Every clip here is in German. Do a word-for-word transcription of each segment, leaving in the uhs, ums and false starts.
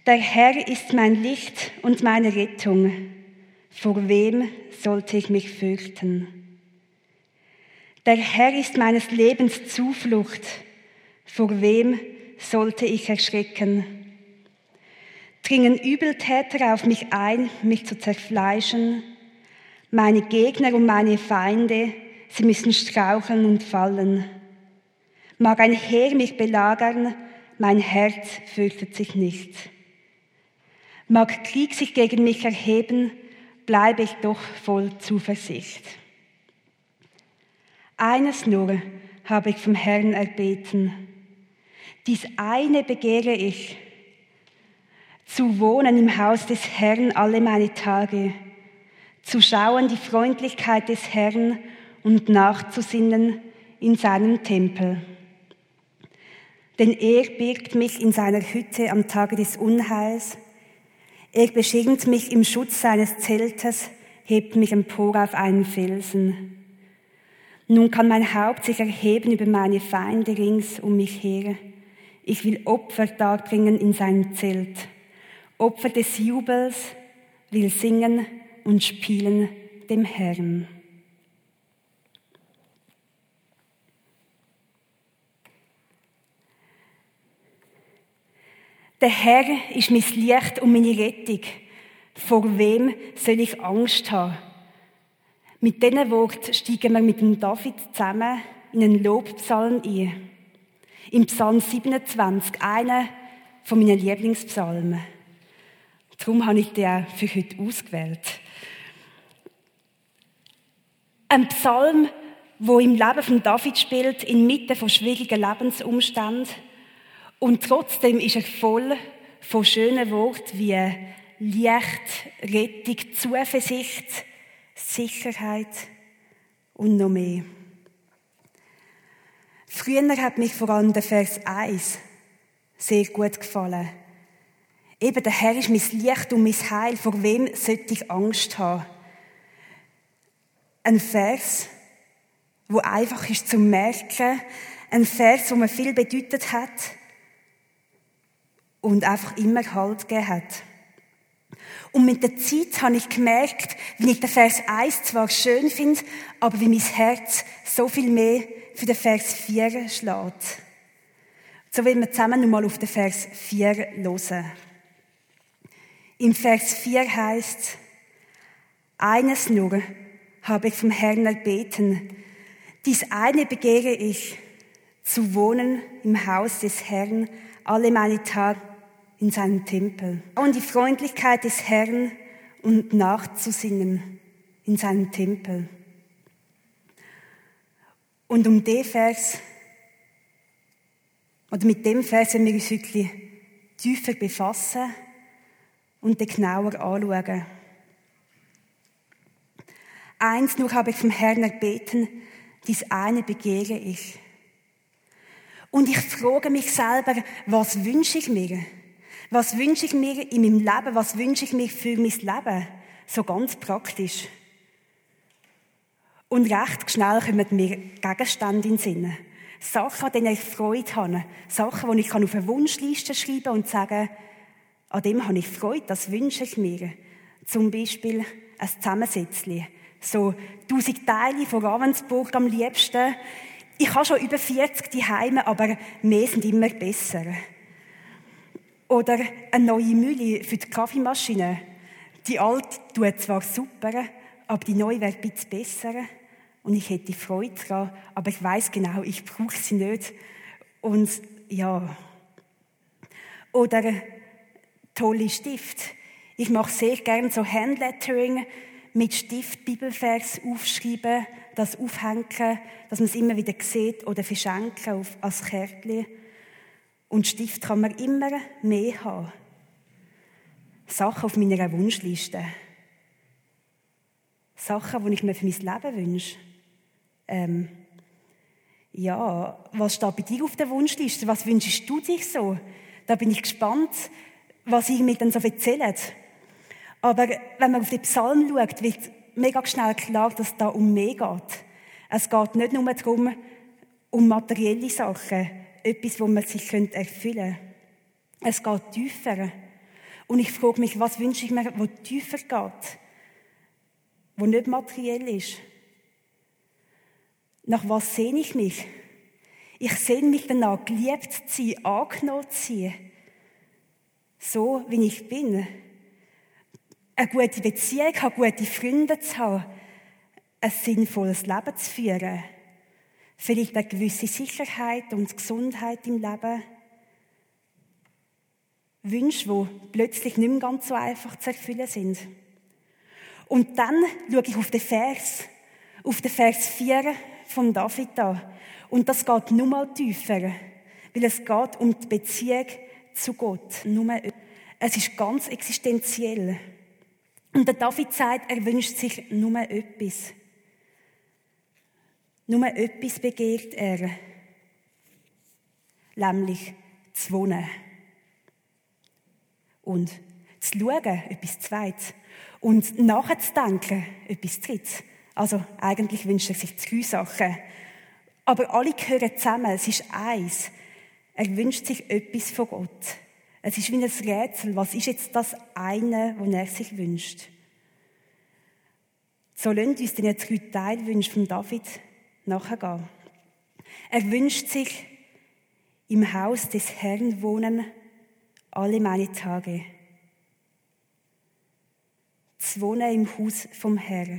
Der Herr ist mein Licht und meine Rettung. Vor wem sollte ich mich fürchten? Der Herr ist meines Lebens Zuflucht. Vor wem sollte ich erschrecken? Dringen Übeltäter auf mich ein, mich zu zerfleischen? Meine Gegner und meine Feinde, sie müssen straucheln und fallen. Mag ein Heer mich belagern, mein Herz fürchtet sich nicht. Mag Krieg sich gegen mich erheben, bleibe ich doch voll Zuversicht. Eines nur habe ich vom Herrn erbeten. Dies eine begehre ich, zu wohnen im Haus des Herrn alle meine Tage, zu schauen die Freundlichkeit des Herrn und nachzusinnen in seinem Tempel. Denn er birgt mich in seiner Hütte am Tage des Unheils. Er beschirmt mich im Schutz seines Zeltes, hebt mich empor auf einen Felsen. Nun kann mein Haupt sich erheben über meine Feinde rings um mich her. Ich will Opfer darbringen in seinem Zelt. Opfer des Jubels, will singen und spielen dem Herrn. Der Herr ist mein Licht und meine Rettung. Vor wem soll ich Angst haben? Mit diesen Worten steigen wir mit dem David zusammen in einen Lobpsalm ein. Im Psalm siebenundzwanzig, einer von meinen Lieblingspsalmen. Darum habe ich den für heute ausgewählt. Ein Psalm, der im Leben von David spielt, inmitten von schwierigen Lebensumständen. Und trotzdem ist er voll von schönen Worten wie Licht, Rettung, Zuversicht, Sicherheit und noch mehr. Früher hat mich vor allem der Vers eins sehr gut gefallen. Eben, der Herr ist mein Licht und mein Heil, vor wem sollte ich Angst haben? Ein Vers, wo einfach ist zu merken, ein Vers, wo mir viel bedeutet hat und einfach immer Halt gegeben hat. Und mit der Zeit habe ich gemerkt, wie ich den Vers eins zwar schön finde, aber wie mein Herz so viel mehr für den Vers vier schlägt. So wollen wir zusammen nochmal auf den Vers vier hören. Im Vers vier heißt: Eines nur habe ich vom Herrn erbeten, dies eine begehre ich, zu wohnen im Haus des Herrn alle meine Tage in seinem Tempel. Und die Freundlichkeit des Herrn und nachzusingen in seinem Tempel. Und um den Vers, oder mit dem Vers werden wir uns heute tiefer befassen und den genauer anschauen. Eins nur habe ich vom Herrn erbeten, dies eine begehre ich. Und ich frage mich selber, was wünsche ich mir? Was wünsche ich mir in meinem Leben? Was wünsche ich mir für mein Leben? So ganz praktisch. Und recht schnell kommen mir Gegenstände in den Sinn. Sachen, an denen ich Freude habe. Sachen, die ich auf eine Wunschliste schreiben kann und sagen, an dem habe ich Freude, das wünsche ich mir. Zum Beispiel ein Zusammensetzchen. So tausend Teile von Ravensburg am liebsten. Ich habe schon über vierzig daheim, aber mehr sind immer besser. Oder eine neue Mühle für die Kaffeemaschine. Die alte tut zwar super, aber die neue wäre ein bisschen besser. Und ich hätte Freude daran, aber ich weiss genau, ich brauche sie nicht. Und ja. Oder tolle Stift. Ich mache sehr gerne so Handlettering mit Stift, Bibelvers aufschreiben, das aufhängen, dass man es immer wieder sieht oder verschenken auf, als Kärtchen. Und Stift kann man immer mehr haben. Sachen auf meiner Wunschliste. Sachen, die ich mir für mein Leben wünsche. Ähm, ja, was steht bei dir auf der Wunschliste? Was wünschst du dich so? Da bin ich gespannt, was ihr mir dann so erzählt. Aber wenn man auf den Psalm schaut, wird mega schnell klar, dass es da um mehr geht. Es geht nicht nur darum, um materielle Sachen, etwas, wo man sich erfüllen könnte. Es geht tiefer. Und ich frage mich, was wünsche ich mir, wo tiefer geht, wo nicht materiell ist. Nach was sehne ich mich? Ich sehne mich danach, geliebt zu sein, angenommen zu sein. So, wie ich bin. Eine gute Beziehung haben, gute Freunde zu haben. Ein sinnvolles Leben zu führen. Vielleicht eine gewisse Sicherheit und Gesundheit im Leben. Wünsche, die plötzlich nicht mehr ganz so einfach zu erfüllen sind. Und dann schaue ich auf den Vers, auf den Vers vier von David an. Und das geht nur mal tiefer, weil es geht um die Beziehung zu Gott. Es ist ganz existenziell. Und der David sagt, er wünscht sich nur etwas. Nur etwas begehrt er. Nämlich zu wohnen. Und zu schauen, etwas Zweites. Und nachzudenken, etwas Drittes. Also eigentlich wünscht er sich drei Sachen. Aber alle gehören zusammen, es ist eins. Er wünscht sich etwas von Gott. Es ist wie ein Rätsel, was ist jetzt das eine, was er sich wünscht? So lasst uns den drei Teilwünschen von David nachgehen. Er wünscht sich im Haus des Herrn wohnen alle meine Tage. Zu wohnen im Haus vom Herrn.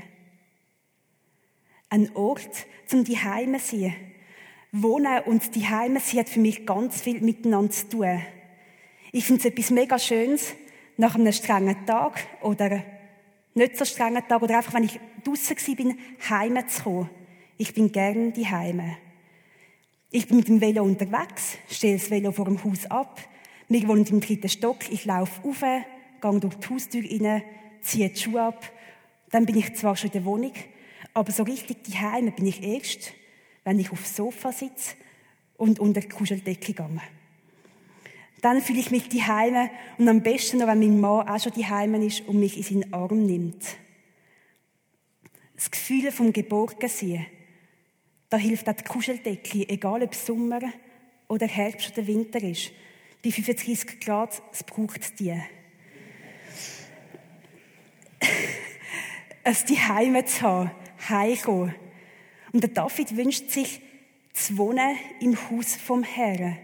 Ein Ort, zum die Heime zu sein. Wohnen und die Heime sein hat für mich ganz viel miteinander zu tun. Ich finde es etwas mega Schönes, nach einem strengen Tag oder nicht so strengen Tag oder einfach, wenn ich draussen war, heime zu kommen. Ich bin gerne die Heime. Ich bin mit dem Velo unterwegs, stelle das Velo vor dem Haus ab. Wir wohnen im dritten Stock. Ich laufe rauf, gehe durch die Haustür rein, ziehe die Schuhe ab. Dann bin ich zwar schon in der Wohnung, aber so richtig die Heime bin ich erst, wenn ich aufs Sofa sitze und unter die Kuscheldecke gehe. Dann fühle ich mich die Heime und am besten noch, wenn mein Mann auch schon die Heime ist und mich in seinen Arm nimmt. Das Gefühl vom Geborgensein, da hilft auch die Kuscheldecke, egal ob es Sommer oder Herbst oder Winter ist. Bei fünfunddreißig Grad, es braucht die. Es die Heime zu haben, heimkommen. Und der David wünscht sich, zu wohnen im Haus vom Herrn.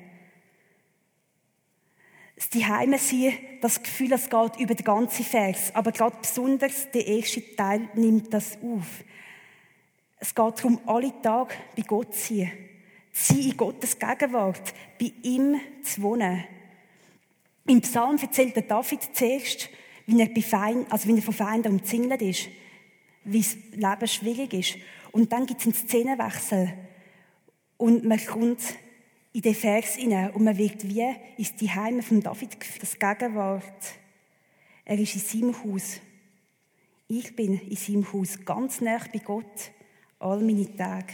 Das Zuhause sein, das Gefühl, es geht über den ganzen Vers. Aber gerade besonders der erste Teil nimmt das auf. Es geht darum, alle Tage bei Gott zu sein. Zu sein in Gottes Gegenwart, bei ihm zu wohnen. Im Psalm erzählt der David zuerst, wie er, bei Feind, also wie er von Feinden umzingelt ist, wie das Leben schwierig ist. Und dann gibt es einen Szenenwechsel. Und man kommt in den Vers hinein und man wird wie ist die Heime von David geführt, das Gegenwart. Er ist in seinem Haus. Ich bin in seinem Haus, ganz nah bei Gott, all meine Tage.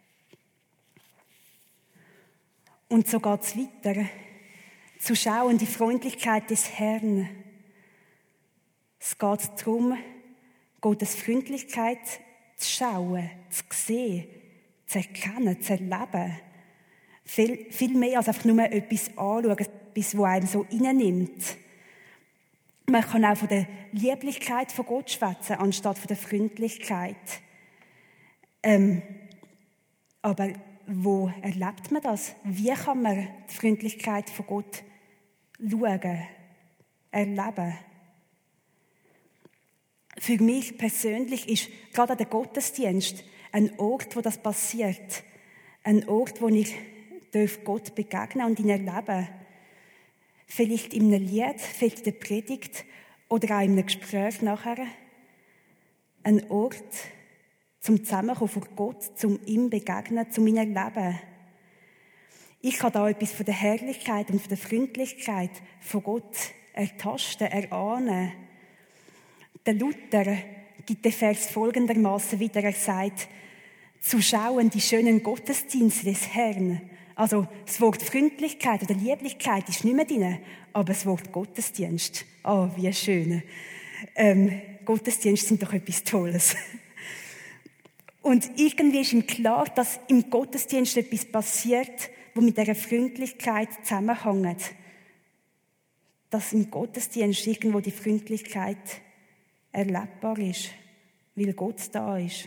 Und so geht es weiter. Zu schauen, die Freundlichkeit des Herrn. Es geht darum, Gottes Freundlichkeit zu schauen, zu sehen, zu erkennen, zu erleben. Viel, viel mehr als einfach nur etwas anschauen, etwas, das einem so reinnimmt. Man kann auch von der Lieblichkeit von Gott schwätzen, anstatt von der Freundlichkeit. Ähm, aber wo erlebt man das? Wie kann man die Freundlichkeit von Gott schauen, erleben? Für mich persönlich ist gerade der Gottesdienst ein Ort, wo das passiert. Ein Ort, wo ich Gott begegnen und ihn erleben. Vielleicht in einem Lied, vielleicht in der Predigt oder auch in einem Gespräch nachher. Ein Ort zum Zusammenkommen vor Gott, zum ihm begegnen, zum ihn erleben. Ich kann da etwas von der Herrlichkeit und von der Freundlichkeit von Gott ertasten, erahnen. Der Luther gibt den Vers folgendermaßen wieder. Er sagt, zu schauen die schönen Gottesdienste des Herrn. Also das Wort Freundlichkeit oder Lieblichkeit ist nicht mehr drin, aber das Wort Gottesdienst. Oh, wie schön. Ähm, Gottesdienste sind doch etwas Tolles. Und irgendwie ist ihm klar, dass im Gottesdienst etwas passiert, wo mit dieser Freundlichkeit zusammenhängt. dass im Gottesdienst irgendwo die Freundlichkeit erlebbar ist, weil Gott da ist.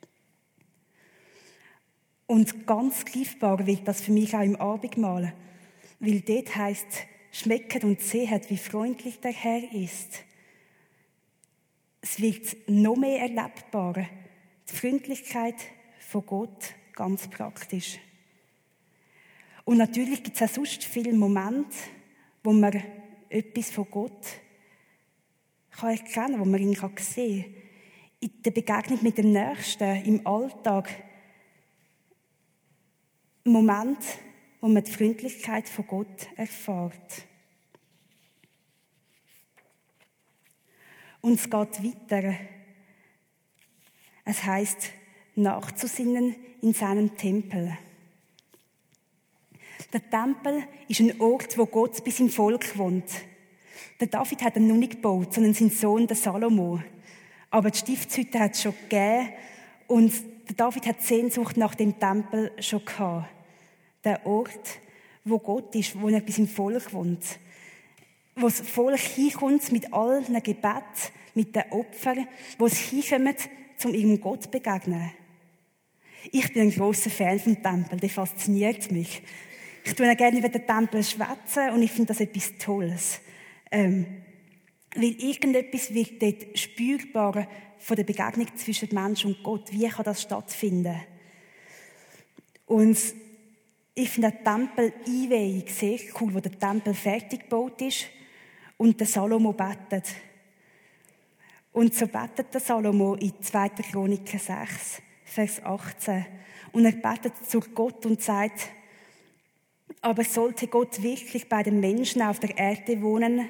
Und ganz greifbar wird das für mich auch im Abendmahl, weil dort heisst, schmecket und sehet, wie freundlich der Herr ist. Es wird noch mehr erlebbar, die Freundlichkeit von Gott ganz praktisch. Und natürlich gibt es auch sonst viele Momente, wo man etwas von Gott kann erkennen kann, wo man ihn sehen kann. In der Begegnung mit dem Nächsten, im Alltag. Moment, wo man die Freundlichkeit von Gott erfährt. Und es geht weiter. Es heisst, nachzusinnen in seinem Tempel. Der Tempel ist ein Ort, wo Gott bei seinem Volk wohnt. Der David hat ihn noch nicht gebaut, sondern sein Sohn, der Salomo. Aber die Stiftshütte hat es schon gegeben und der David hat Sehnsucht nach dem Tempel schon gehabt. Der Ort, wo Gott ist, wo er bei seinem Volk wohnt. Wo das Volk hinkommt mit allen Gebeten, mit den Opfern, wo es hinkommt, um ihrem Gott zu begegnen. Ich bin ein grosser Fan vom Tempel, der fasziniert mich. Ich tue gerne über den Tempel schwätzen und ich finde das etwas Tolles. Ähm, weil irgendetwas wird dort spürbar von der Begegnung zwischen Mensch und Gott. Wie kann das stattfinden? Und ich finde den Tempel-Einweihung sehr cool, wo der Tempel fertig gebaut ist und der Salomo betet. Und so betet der Salomo in zweiter Chroniker sechs, Vers achtzehn. Und er betet zu Gott und sagt, aber sollte Gott wirklich bei den Menschen auf der Erde wohnen?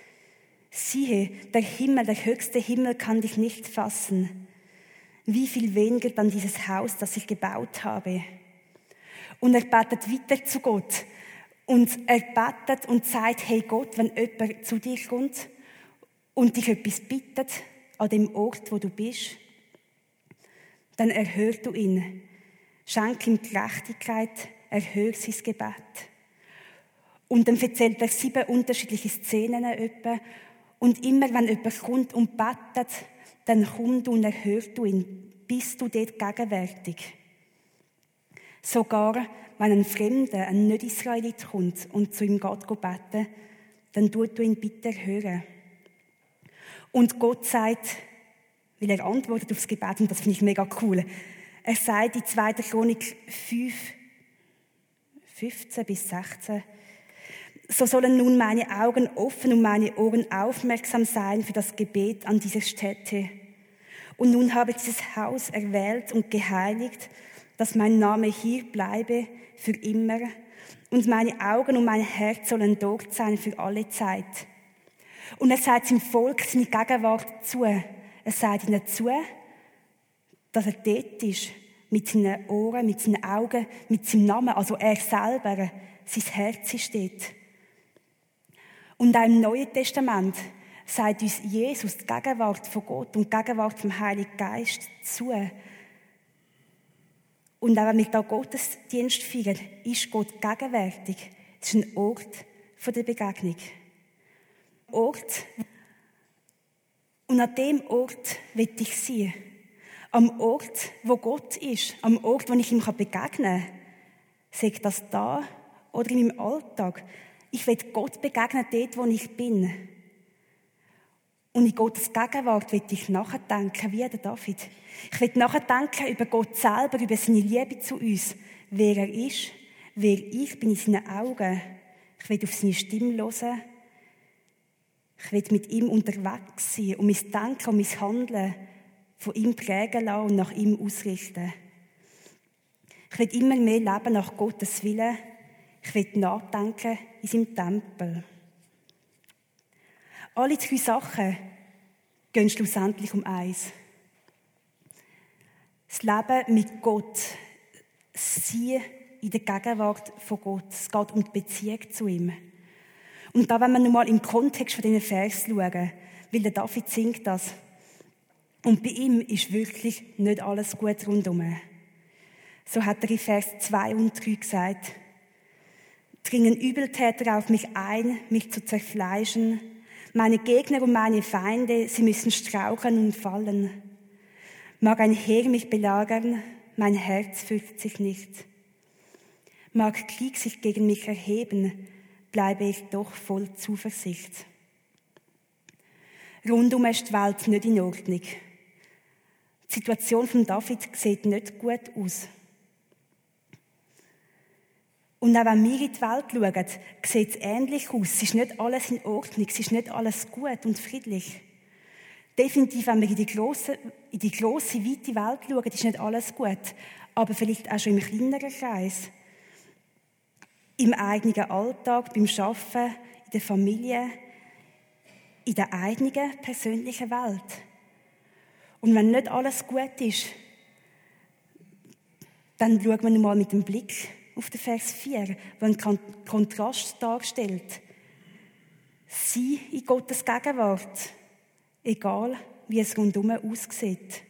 Siehe, der Himmel, der höchste Himmel kann dich nicht fassen. Wie viel weniger dann dieses Haus, das ich gebaut habe. Und er betet weiter zu Gott. Und er betet und sagt, hey Gott, wenn jemand zu dir kommt und dich etwas bittet, an dem Ort, wo du bist, dann erhör du ihn. Schenk ihm Gerechtigkeit, erhör sein Gebet. Und dann erzählt er sieben unterschiedliche Szenen etwa. Und immer, wenn jemand kommt und betet, dann komm du und erhör du ihn, bist du dort gegenwärtig. Sogar, wenn ein Fremder, ein Nicht-Israelit kommt und zu ihm geht beten, dann tut du ihn bitte hören. Und Gott sagt, weil er antwortet aufs Gebet, und das finde ich mega cool, er sagt in zweiter Chronik fünf, fünfzehn bis sechzehn, so sollen nun meine Augen offen und meine Ohren aufmerksam sein für das Gebet an dieser Stätte. Und nun habe ich dieses Haus erwählt und geheiligt, dass mein Name hier bleibe für immer und meine Augen und mein Herz sollen dort sein für alle Zeit. Und er sagt seinem Volk seine Gegenwart zu. Er sagt ihnen zu, dass er dort ist, mit seinen Ohren, mit seinen Augen, mit seinem Namen, also er selber, sein Herz ist dort. Und auch im Neuen Testament sagt uns Jesus die Gegenwart von Gott und die Gegenwart vom Heiligen Geist zu. Und auch wenn wir da Gottesdienst feiern, ist Gott gegenwärtig. Es ist ein Ort der Begegnung. Ort. Und an dem Ort will ich sein. Am Ort, wo Gott ist. Am Ort, wo ich ihm begegnen kann. Sei das da oder in meinem Alltag. Ich will Gott begegnen, dort, wo ich bin. Und in Gottes Gegenwart will ich nachdenken, wie der David. Ich will nachdenken über Gott selber, über seine Liebe zu uns. Wer er ist, wer ich bin in seinen Augen. Ich will auf seine Stimme hören. Ich will mit ihm unterwegs sein und mein Denken und mein Handeln von ihm prägen lassen und nach ihm ausrichten. Ich will immer mehr leben nach Gottes Willen. Ich will nachdenken in seinem Tempel. Alle drei Sachen gehen schlussendlich um eins. Das Leben mit Gott, sie in der Gegenwart von Gott. Es geht um die Beziehung zu ihm. Und da wollen wir nochmal im Kontext von diesen Versen schauen, weil der David singt das. Und bei ihm ist wirklich nicht alles gut rundum. So hat er in Vers zwei und drei gesagt, dringen Übeltäter auf mich ein, mich zu zerfleischen. Meine Gegner und meine Feinde, sie müssen straucheln und fallen. Mag ein Heer mich belagern, mein Herz fürchtet sich nicht. Mag Krieg sich gegen mich erheben, bleibe ich doch voll Zuversicht. Rundum ist die Welt nicht in Ordnung. Die Situation von David sieht nicht gut aus. Und auch wenn wir in die Welt schauen, sieht es ähnlich aus. Es ist nicht alles in Ordnung, es ist nicht alles gut und friedlich. Definitiv, wenn wir in die grosse, in die grosse, weite Welt schauen, ist nicht alles gut. Aber vielleicht auch schon im kleineren Kreis. Im eigenen Alltag, beim Arbeiten, in der Familie, in der eigenen persönlichen Welt. Und wenn nicht alles gut ist, dann schauen wir mal mit dem Blick auf den Vers vier, der einen Kontrast darstellt. Sei in Gottes Gegenwart, egal wie es rundherum aussieht.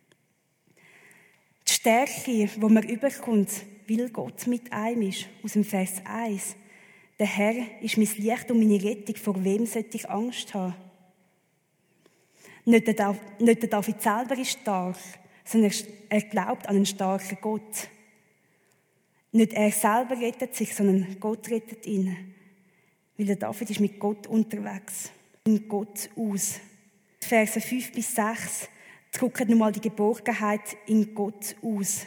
Die Stärke, die man überkommt, weil Gott mit einem ist, aus dem Vers eins. Der Herr ist mein Licht und meine Rettung, vor wem sollte ich Angst haben? Nicht der David selber ist stark, sondern er glaubt an einen starken Gott. Nicht er selber rettet sich, sondern Gott rettet ihn. Weil der David ist mit Gott unterwegs, in Gott aus. Verse fünf bis sechs drücken nochmal die Geborgenheit in Gott aus.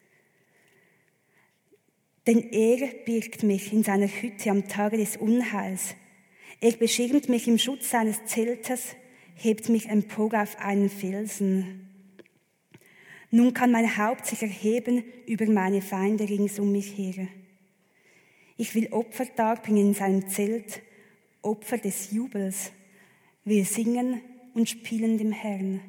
Denn er birgt mich in seiner Hütte am Tage des Unheils. Er beschirmt mich im Schutz seines Zeltes, hebt mich empor auf einen Felsen. Nun kann mein Haupt sich erheben über meine Feinde rings um mich her. Ich will Opfer darbringen in seinem Zelt, Opfer des Jubels. Wir singen und spielen dem Herrn.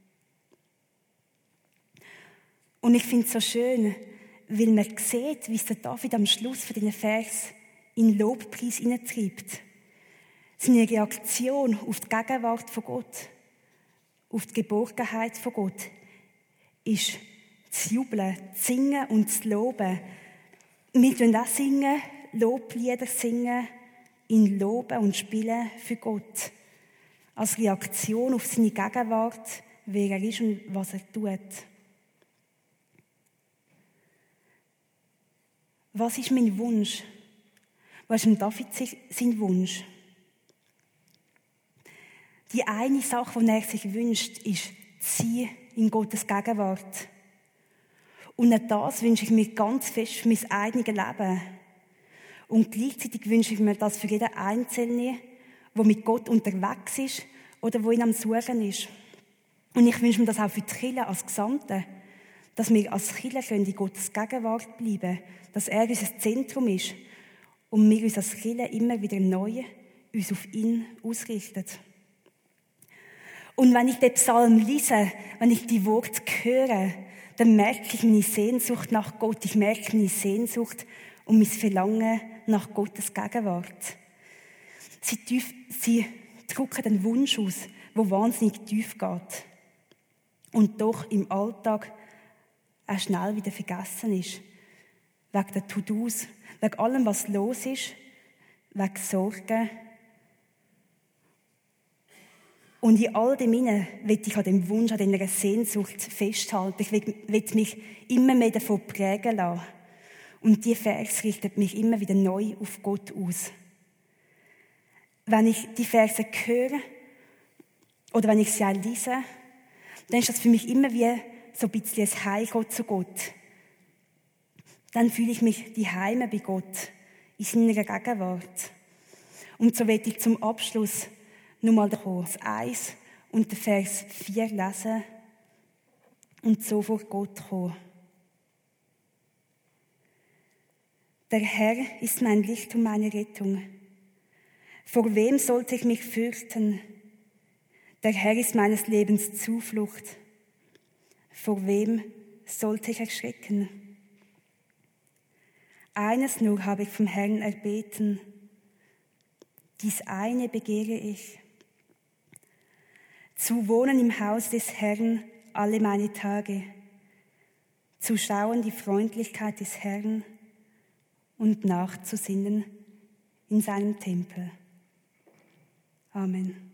Und ich finde es so schön, weil man sieht, wie es der David am Schluss von diesen Vers in Lobpreis hineintreibt. Seine Reaktion auf die Gegenwart von Gott, auf die Geborgenheit von Gott, ist zu jubeln, zu singen und zu loben. Wir singen auch singen, Loblieder singen, ihn loben und spielen für Gott. Als Reaktion auf seine Gegenwart, wer er ist und was er tut. Was ist mein Wunsch? Was ist dem David sein Wunsch? Die eine Sache, die er sich wünscht, ist sie in Gottes Gegenwart. Und auch das wünsche ich mir ganz fest für mein eigenes Leben. Und gleichzeitig wünsche ich mir das für jeden Einzelnen, der mit Gott unterwegs ist oder der ihn am Suchen ist. Und ich wünsche mir das auch für die Kirche als Gesamte, dass wir als Kirche in Gottes Gegenwart bleiben können, dass er unser Zentrum ist und wir uns als Kirche immer wieder neu uns auf ihn ausrichten. Und wenn ich den Psalm lese, wenn ich die Worte höre, dann merke ich meine Sehnsucht nach Gott. Ich merke meine Sehnsucht und mein Verlangen nach Gottes Gegenwart. Sie, tief, sie drücken den Wunsch aus, der wahnsinnig tief geht. Und doch im Alltag auch schnell wieder vergessen ist. Wegen der To-Dos, wegen allem, was los ist, wegen Sorgen. Und in all dem hinein will ich an dem Wunsch, an dieser Sehnsucht festhalten. Ich will, will mich immer mehr davon prägen lassen. Und die Verse richtet mich immer wieder neu auf Gott aus. Wenn ich die Verse höre oder wenn ich sie auch lese, dann ist das für mich immer wie so ein bisschen ein Heimgehen zu Gott. Dann fühle ich mich die Heime bei Gott, in seiner Gegenwart. Und so werde ich zum Abschluss nochmal das eins und den Vers vier lesen und so vor Gott kommen. Der Herr ist mein Licht und meine Rettung. Vor wem sollte ich mich fürchten? Der Herr ist meines Lebens Zuflucht. Vor wem sollte ich erschrecken? Eines nur habe ich vom Herrn erbeten. Dies eine begehre ich. Zu wohnen im Haus des Herrn alle meine Tage. Zu schauen die Freundlichkeit des Herrn und nachzusinnen in seinem Tempel. Amen.